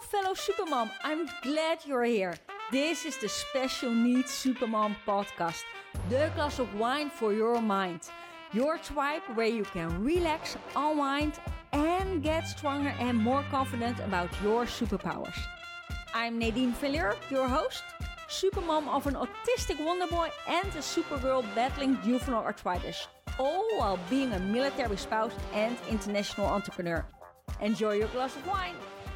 fellow Supermom, I'm glad you're here. This is the Special Needs Supermom podcast, the glass of wine for your mind. Your tribe where you can relax, unwind, and get stronger and more confident about your superpowers. I'm Nadine Villier, your host, supermom of an autistic wonderboy and a supergirl battling juvenile arthritis, all while being a military spouse and international entrepreneur. Enjoy your glass of wine.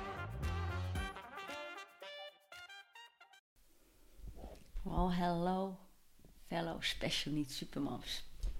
Well, hello, fellow special needs supermoms.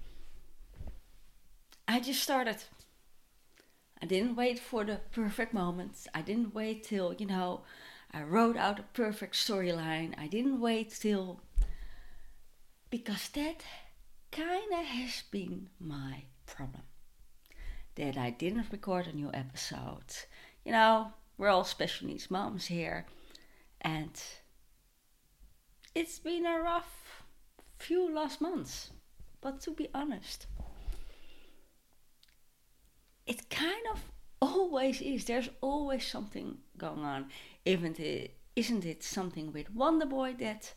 I just started. I didn't wait for the perfect moment. I didn't wait till, I wrote out a perfect storyline. I didn't wait till... Because that kind of has been my problem. That I didn't record a new episode. We're all special needs moms here. And it's been a rough few last months. But to be honest, it kind of always is. There's always something going on. Isn't it something with Wonderboy that,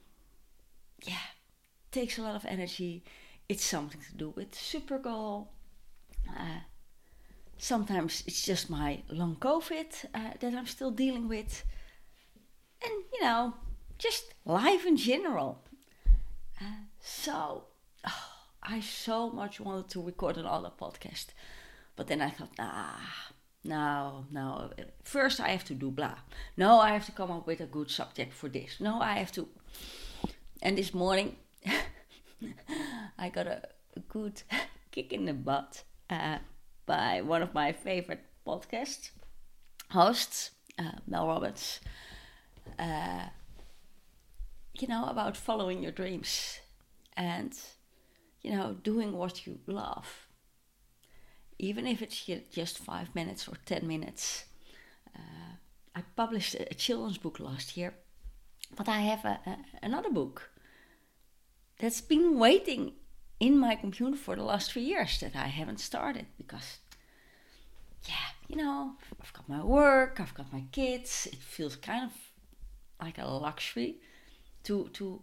takes a lot of energy? It's something to do with Supergirl. Sometimes it's just my long COVID that I'm still dealing with. And, just life in general. I so much wanted to record another podcast. But then I thought, no. First I have to do blah. No, I have to come up with a good subject for this. No, I have to... And this morning, I got a good kick in the butt by one of my favorite podcast hosts, Mel Robbins. About following your dreams and, doing what you love. Even if it's just 5 minutes or 10 minutes. I published a children's book last year, but I have another book that's been waiting in my computer for the last 3 years that I haven't started because, I've got my work, I've got my kids. It feels kind of like a luxury to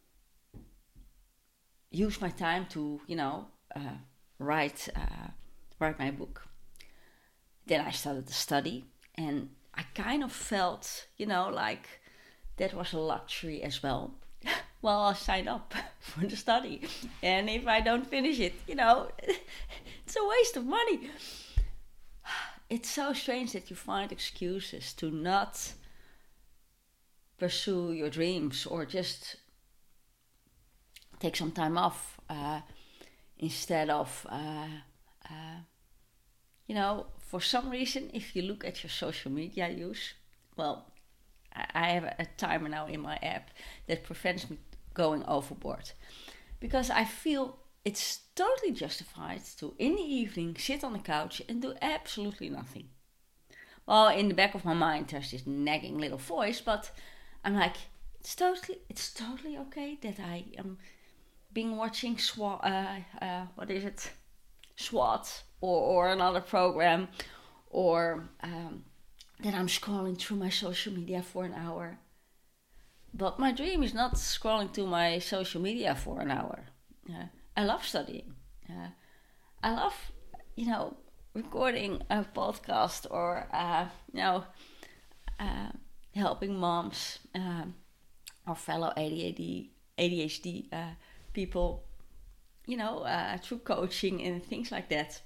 use my time to, write my book. Then I started to study, and I kind of felt, like that was a luxury as well. Well, I signed up for the study, and if I don't finish it, it's a waste of money. It's so strange that you find excuses to not pursue your dreams or just take some time off instead of, for some reason, if you look at your social media use, well, I have a timer now in my app that prevents me going overboard. Because I feel it's totally justified to, in the evening, sit on the couch and do absolutely nothing. Well, in the back of my mind, there's this nagging little voice, but I'm like, it's totally okay that I am watching SWAT, or another program, or that I'm scrolling through my social media for an hour. But my dream is not scrolling through my social media for an hour. I love studying. I love, recording a podcast or, helping moms or fellow ADHD people, through coaching and things like that.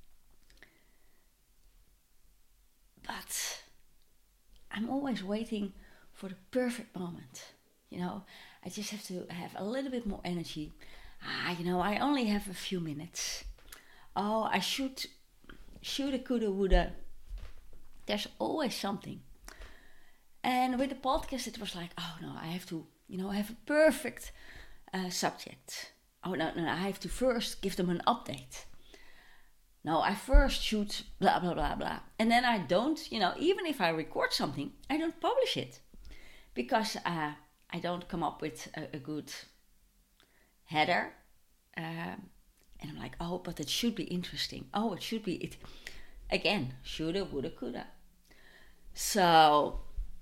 But I'm always waiting for the perfect moment. I just have to have a little bit more energy. I only have a few minutes. Oh, I shoulda, coulda, woulda. There's always something. And with the podcast, it was like, oh no, I have to, have a perfect subject. Oh no, I have to first give them an update. No, I first shoot blah, blah, blah, blah. And then I don't, even if I record something, I don't publish it. Because I don't come up with a good header. And I'm like, oh, but it should be interesting. Oh, it should be, again, shoulda, woulda, coulda. So,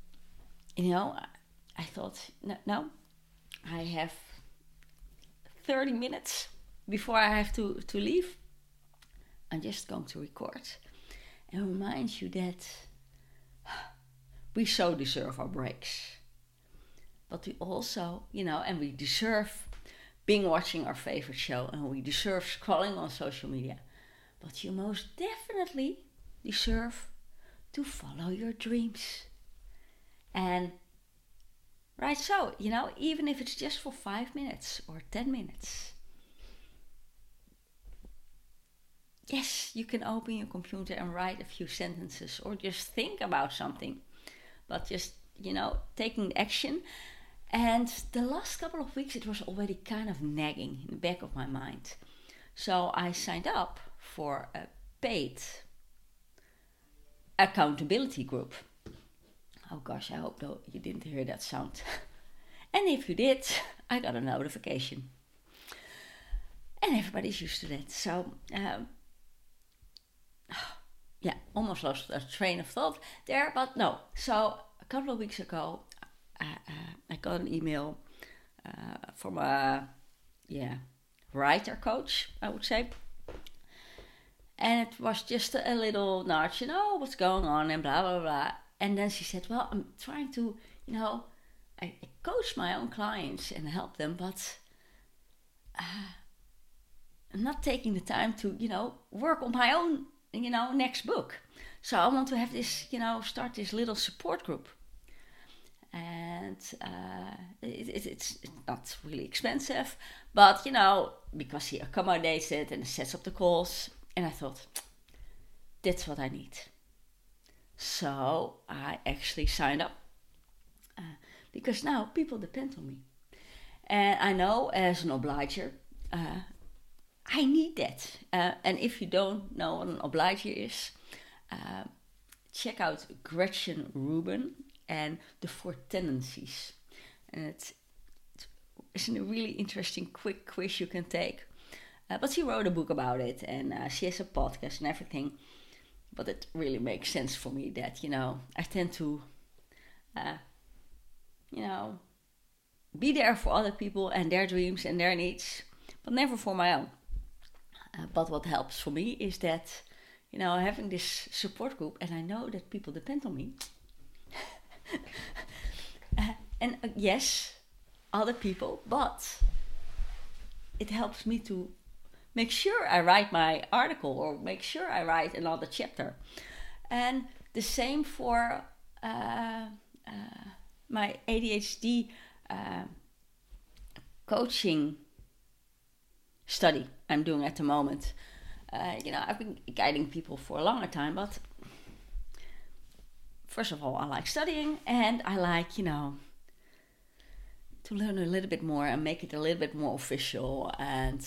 I thought, no, I have 30 minutes before I have to leave. I'm just going to record and remind you that we so deserve our breaks. But we also, and we deserve binge watching our favorite show, and we deserve scrolling on social media. But you most definitely deserve to follow your dreams. And right, so, even if it's just for 5 minutes or 10 minutes. Yes, you can open your computer and write a few sentences or just think about something. But just, taking action. And the last couple of weeks, it was already kind of nagging in the back of my mind. So I signed up for a paid accountability group. Oh gosh, I hope you didn't hear that sound. And if you did, I got a notification. And everybody's used to that. So, almost lost a train of thought there, but no. So a couple of weeks ago, I got an email from a writer coach, I would say. And it was just a little nudge, what's going on and blah, blah, blah. And then she said, well, I'm trying to, I coach my own clients and help them, but I'm not taking the time to, work on my own, next book. So I want to have this, start this little support group. And it's not really expensive, but, because he accommodates it and sets up the calls. And I thought, that's what I need. So I actually signed up because now people depend on me. And I know as an obliger, I need that. And if you don't know what an obliger is, check out Gretchen Rubin and the 4 Tendencies. And it's a really interesting quick quiz you can take. But she wrote a book about it, and she has a podcast and everything. But it really makes sense for me that, I tend to, be there for other people and their dreams and their needs, but never for my own. But what helps for me is that, having this support group, and I know that people depend on me. And yes, other people, but it helps me to make sure I write my article or make sure I write another chapter. And the same for my ADHD coaching study I'm doing at the moment. I've been guiding people for a longer time, but first of all, I like studying and I like, to learn a little bit more and make it a little bit more official. And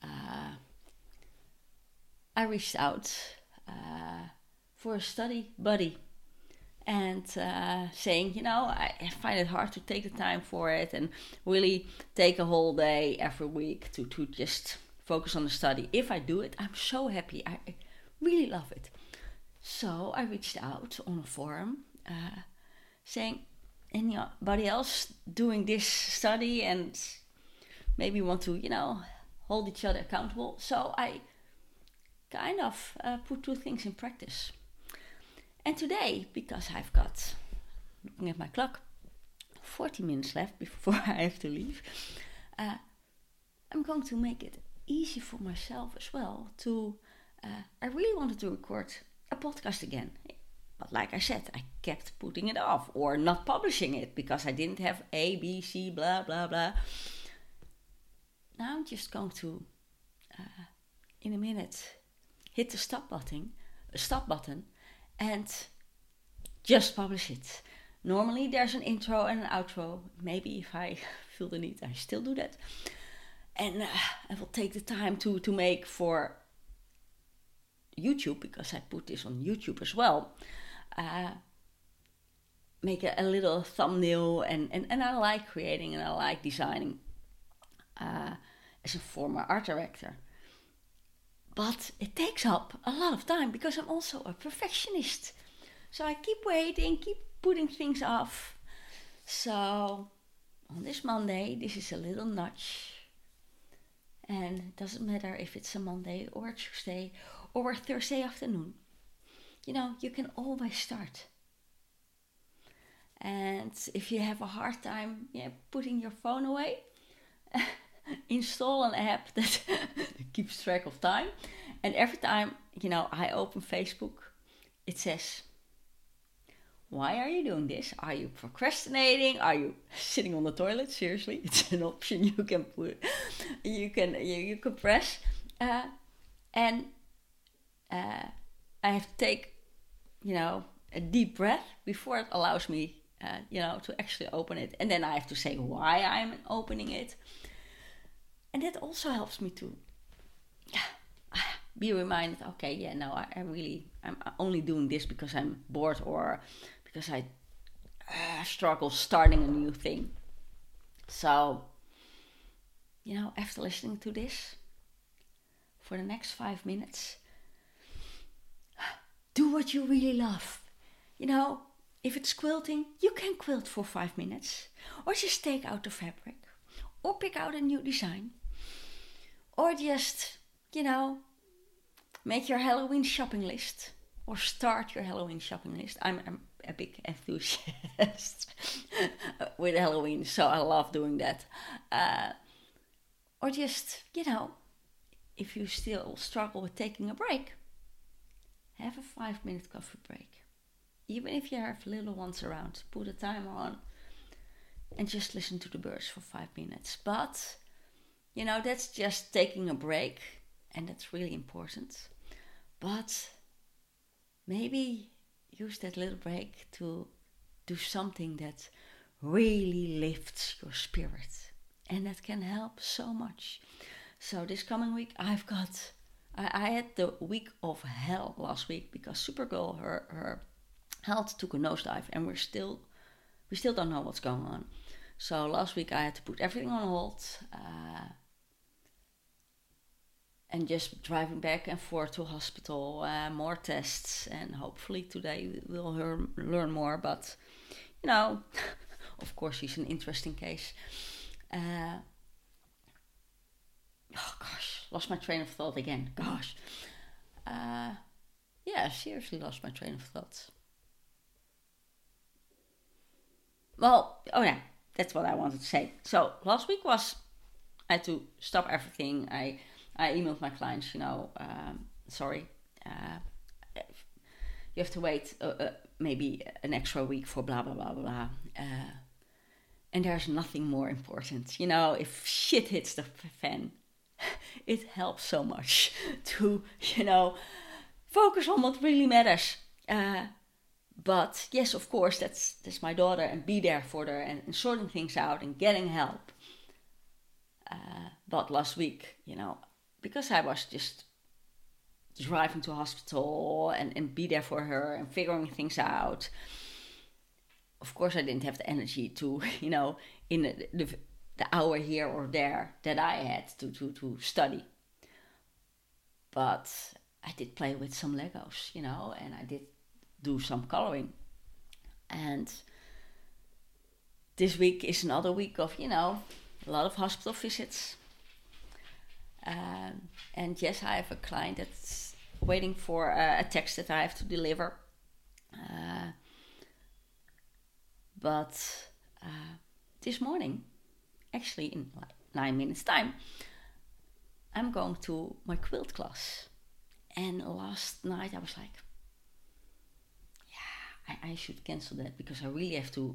I reached out for a study buddy and saying, I find it hard to take the time for it and really take a whole day every week to just focus on the study. If I do it, I'm so happy. I really love it. So I reached out on a forum saying, anybody else doing this study and maybe want to, hold each other accountable. So I kind of put 2 things in practice. And today, because I've got, looking at my clock, 40 minutes left before I have to leave, I'm going to make it easy for myself as well to, I really wanted to record a podcast again. But like I said, I kept putting it off or not publishing it because I didn't have A, B, C, blah, blah, blah. Now I'm just going to, in a minute, hit the stop button and just publish it. Normally there's an intro and an outro. Maybe if I feel the need, I still do that. And I will take the time to make for YouTube, because I put this on YouTube as well. Make a little thumbnail and I like creating and I like designing as a former art director. But it takes up a lot of time because I'm also a perfectionist. So I keep waiting, keep putting things off. So on this Monday, this is a little nudge. And it doesn't matter if it's a Monday or a Tuesday or a Thursday afternoon. You can always start. And if you have a hard time putting your phone away, install an app that keeps track of time. And every time, I open Facebook, it says, why are you doing this? Are you procrastinating? Are you sitting on the toilet? Seriously, it's an option you can put. You can press. And I have to take, a deep breath before it allows me, to actually open it. And then I have to say why I'm opening it. And that also helps me to be reminded, I'm only doing this because I'm bored or because I struggle starting a new thing. So, after listening to this, for the next 5 minutes, do what you really love. If it's quilting, you can quilt for 5 minutes. Or just take out the fabric. Or pick out a new design. Or just, make your Halloween shopping list. Or start your Halloween shopping list. I'm a big enthusiast with Halloween, so I love doing that. Or just, if you still struggle with taking a break, have a 5-minute coffee break. Even if you have little ones around, put a timer on and just listen to the birds for 5 minutes. But, that's just taking a break, and that's really important. But maybe use that little break to do something that really lifts your spirit. And that can help so much. So this coming week, I had the week of hell last week because Supergirl, her health took a nosedive, and we still don't know what's going on. So last week I had to put everything on hold, and just driving back and forth to hospital, more tests, and hopefully today we'll learn more. But of course, she's an interesting case. Lost my train of thought again. Seriously lost my train of thought. Well, that's what I wanted to say. So last week I had to stop everything. I emailed my clients, sorry, you have to wait maybe an extra week for blah, blah, blah, blah. And there's nothing more important. If shit hits the fan, it helps so much to, focus on what really matters. But yes, of course, that's my daughter, and be there for her and sorting things out and getting help. But last week, because I was just driving to hospital and be there for her and figuring things out, of course I didn't have the energy to, in the hour here or there that I had to study. But I did play with some Legos, and I did do some coloring. And this week is another week of, a lot of hospital visits. And yes, I have a client that's waiting for a text that I have to deliver. But this morning, actually in like 9 minutes time, I'm going to my quilt class. And last night I was like, I should cancel that because I really have to,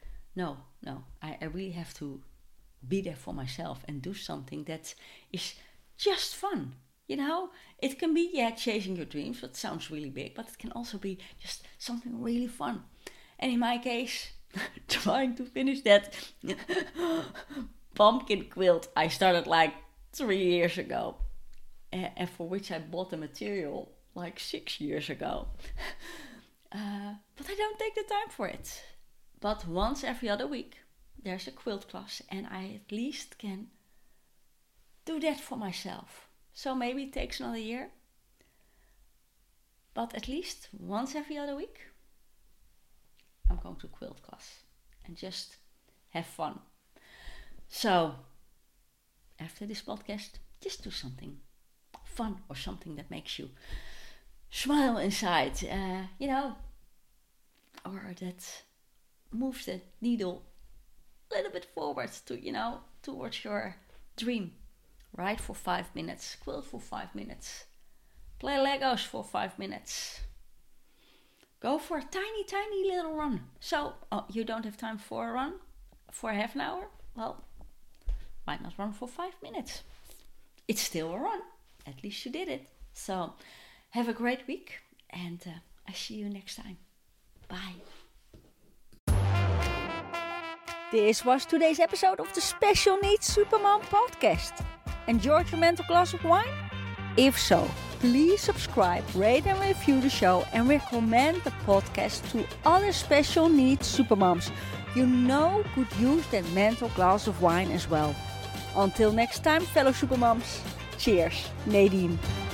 I really have to be there for myself and do something that is just fun. It can be, chasing your dreams, that sounds really big, but it can also be just something really fun. And in my case, trying to finish that pumpkin quilt I started like 3 years ago, and for which I bought the material like 6 years ago. But I don't take the time for it. But once every other week, there's a quilt class, and I at least can do that for myself. So maybe it takes another year, but at least once every other week, I'm going to quilt class and just have fun. So, after this podcast, just do something fun or something that makes you smile inside, or that moves the needle a little bit forward to, towards your dream. Write for 5 minutes, quilt for 5 minutes, play Legos for 5 minutes. Go for a tiny, tiny little run. So, you don't have time for a run for half an hour? Well, why not run for 5 minutes? It's still a run. At least you did it. So, have a great week, and I see you next time. Bye. This was today's episode of the Special Needs Supermom podcast. Enjoyed your mental glass of wine? If so, please subscribe, rate and review the show, and recommend the podcast to other special needs supermoms you know could use that mental glass of wine as well. Until next time, fellow supermoms, cheers, Nadine.